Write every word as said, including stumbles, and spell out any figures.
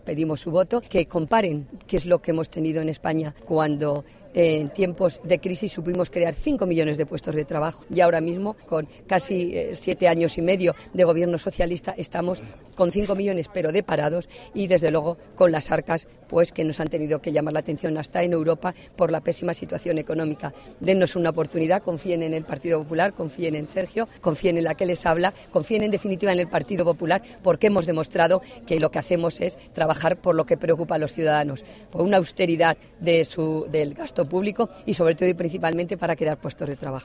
pedimos su voto, que comparen qué es lo que hemos tenido en España cuando en tiempos de crisis supimos crear cinco millones de puestos de trabajo y ahora mismo, con casi eh, siete años y medio de gobierno socialista, estamos con cinco millones pero de parados y desde luego con las arcas pues que nos han tenido que llamar la atención hasta en Europa por la pésima situación económica. Dennos una oportunidad, confíen en el Partido Popular, confíen en Sergio, confíen en la que les habla, confíen en definitiva en el Partido Popular, porque hemos demostrado que lo que hacemos es trabajar por lo que preocupa a los ciudadanos, por una austeridad de su, del gasto público y sobre todo y principalmente para crear puestos de trabajo.